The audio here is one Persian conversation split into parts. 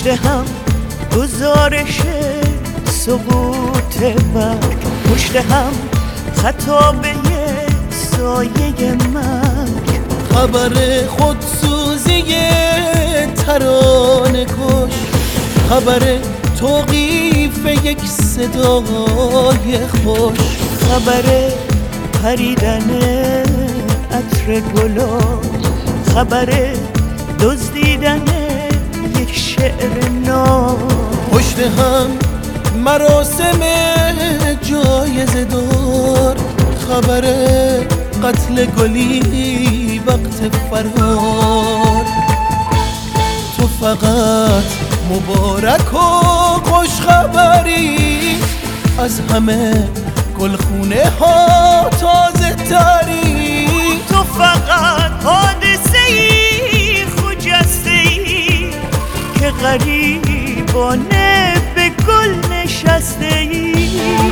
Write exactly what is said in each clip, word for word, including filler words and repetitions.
پشت هم گزارش سقوط برگ، پشت هم خطابه سایه مرگ، خبر خودسوزی ترانه کش، خبر توقیف یک صدای خوش، خبر پریدن عطر گلا، خبر دزدیدن یک شعر نو. پشت هم مراسم جایزه دار، خبر قتل گلی وقت فرار. تو فقط مبارک و خوش خبری، از همه گلخونه ها تازه تری. تو فقط حادثه ای خجسته ای که غریبانه به گل نشسته ای.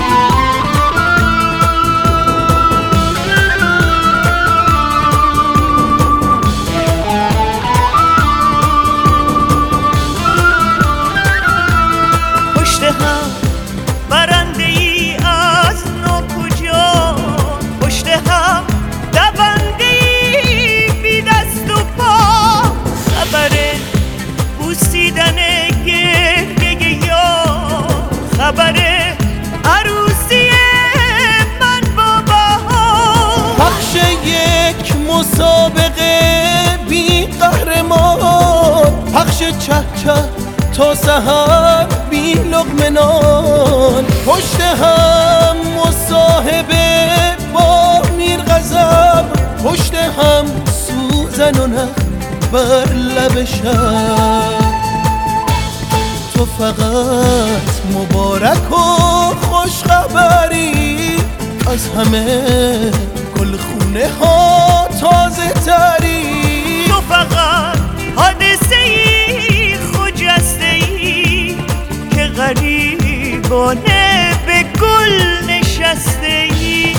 پشت هم برنده ای از ناکجا، پشت هم دونده ای بی دست و پا، خبر بوسیدن گریه یا خبر عروسی من با بها. پخش یک مسابقه بی قهرمان، پخش چه چه تا سحر بی لقمه نان. پشت هم مصاحبه با میر غضب، پشت هم سوزن و نخ بر لب شب. تو فقط مبارک و خوش خبری، از همه گلخونه ها تازه تری. تو فقط حادثه ای خجسته ای که غریبانه به گل نشسته ای.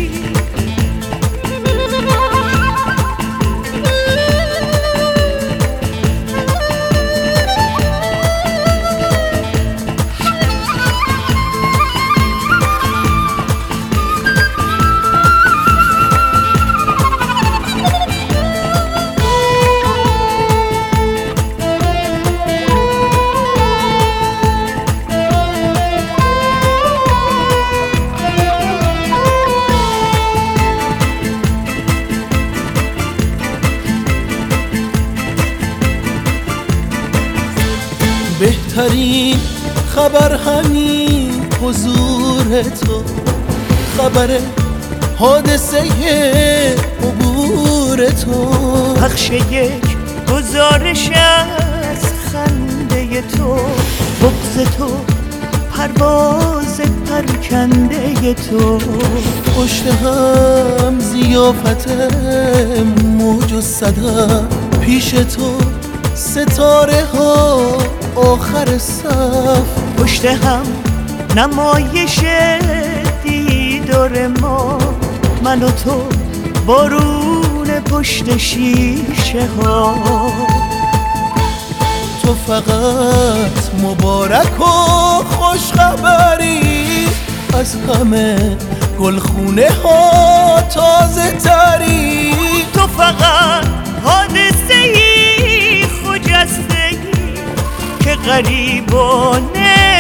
بهترین خبر همین حضور تو، خبر حادثه عبور تو. پخش یک گزارش از خنده تو، بغض تو، پرواز پرکنده تو. پشت هم زیافت موج و صدا، پیش تو ستاره ها آخر صف. پشت هم نمایش دیدار ما، من و تو بارون پشت شیشه ها. تو فقط مبارک و خوش خبری، از همه گلخونه ها تازه تری. تو فقط حادثه ای خجسته ای که غریبانه